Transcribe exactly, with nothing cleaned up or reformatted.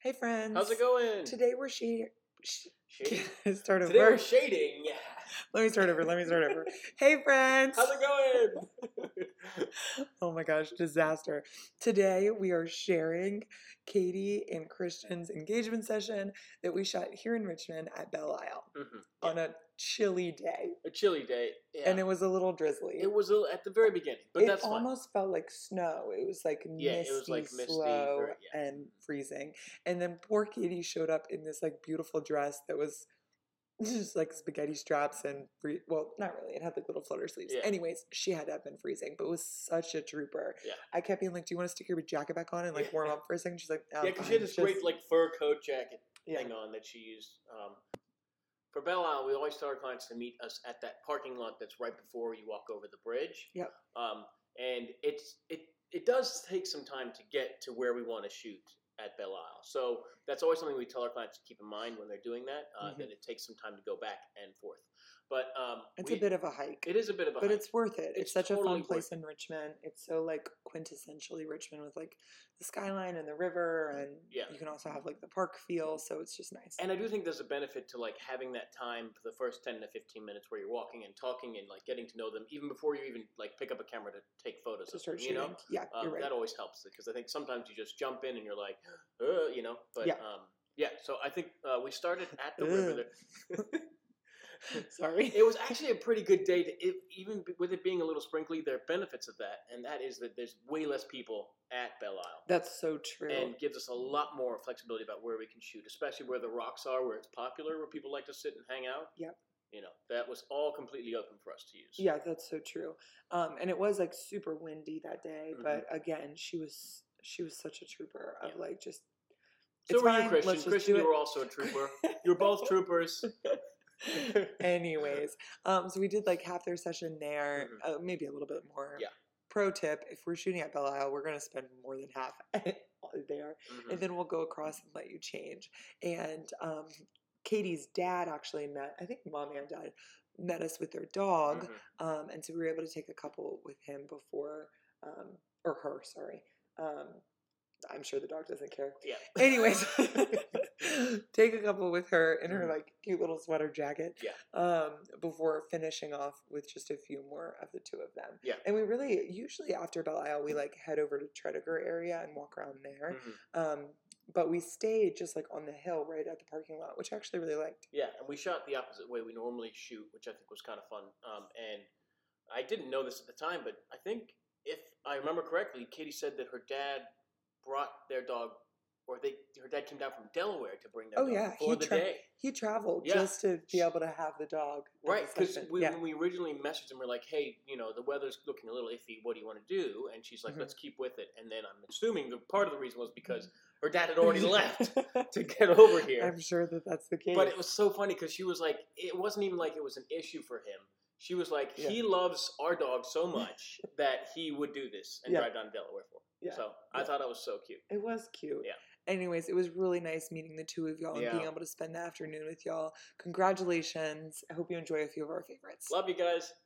Hey friends. How's it going? Today we're shading. Sh- Shading? start over. Today we're shading. Let me start over. Let me start over. Hey friends. How's it going? Oh my gosh, disaster. Today we are sharing Katie and Christian's engagement session that we shot here in Richmond at Belle Isle Mm-hmm. Yeah. on a chilly day. A chilly day. Yeah. And it was a little drizzly. It was a, at the very beginning, but it that's fine. almost felt like snow. It was like Yeah, misty, it was like misty, slow, very- yeah. and freezing. And then poor Katie showed up in this like beautiful dress that was just like spaghetti straps and free. Well, not really. It had like little flutter sleeves. Yeah. Anyways, she had to have been freezing, but was such a trooper. Yeah. I kept being like, "Do you want to stick your jacket back on and like warm up for a second?" She's like, "No, Yeah, because she had this just... great like fur coat jacket yeah. thing on that she used. Um, for Belle Isle, we always tell our clients to meet us at that parking lot that's right before you walk over the bridge. Yep. Um, and it's it it does take some time to get to where we want to shoot at Belle Isle. So that's always something we tell our clients to keep in mind when they're doing that, uh, mm-hmm. that it takes some time to go back and forth. But um, it's we, a bit of a hike. It is a bit of a but hike. But it's worth it. It's, It's such totally a fun place it. in Richmond. It's so like quintessentially Richmond with like the skyline and the river, and yeah. you can also have like the park feel, so it's just nice. And I do think there's a benefit to like having that time for the first ten to fifteen minutes where you're walking and talking and like getting to know them even before you even like pick up a camera to take photos to of start them, shooting. You know? Yeah, um, you're right. That always helps because I think sometimes you just jump in and you're like, uh, you know, but yeah. um, yeah. So I think uh, we started at the river there. Sorry. It was actually a pretty good day. To, it, even with it being a little sprinkly, there are benefits of that, and that is that there's way less people at Belle Isle. That's so true. And gives us a lot more flexibility about where we can shoot, especially where the rocks are, where it's popular, where people like to sit and hang out. Yep. You know, that was all completely open for us to use. Yeah, that's so true. Um, and it was like super windy that day, mm-hmm. but again, she was she was such a trooper of yeah. like just. So were fine. you, Christian? Let's Christian, you were also a trooper. You were both troopers. Anyways, um, so we did like half their session there, mm-hmm. uh, maybe a little bit more. Yeah. Pro tip: if we're shooting at Belle Isle, we're gonna spend more than half there, mm-hmm. and then we'll go across and let you change. And um, Katie's dad actually met, I think mom and dad met us with their dog, mm-hmm. um, and so we were able to take a couple with him before, um, or her, sorry. Um, I'm sure the dog doesn't care. Yeah. Anyways, take a couple with her in her like cute little sweater jacket. Yeah. Um, before finishing off with just a few more of the two of them. Yeah. And we really usually after Belle Isle we like head over to Tredegar area and walk around there. Mm-hmm. Um, but we stayed just like on the hill right at the parking lot, which I actually really liked. Yeah, and we shot the opposite way we normally shoot, which I think was kind of fun. Um, and I didn't know this at the time, but I think if I remember correctly, Katie said that her dad brought their dog, or they her dad came down from Delaware to bring their oh, dog yeah. for he the tra- day. He traveled yeah. just to be able to have the dog. Right, because we, yeah. when we originally messaged him, we're like, hey, you know, the weather's looking a little iffy. What do you want to do? And she's like, mm-hmm. let's keep with it. And then I'm assuming the part of the reason was because her dad had already left to get over here. I'm sure that that's the case. But it was so funny because she was like, it wasn't even like it was an issue for him. She was like, yeah. he loves our dog so much that he would do this and yeah. drive down to Delaware for it. Yeah. So I yeah. thought it was so cute. It was cute. Yeah. Anyways, it was really nice meeting the two of y'all and yeah. being able to spend the afternoon with y'all. Congratulations. I hope you enjoy a few of our favorites. Love you guys.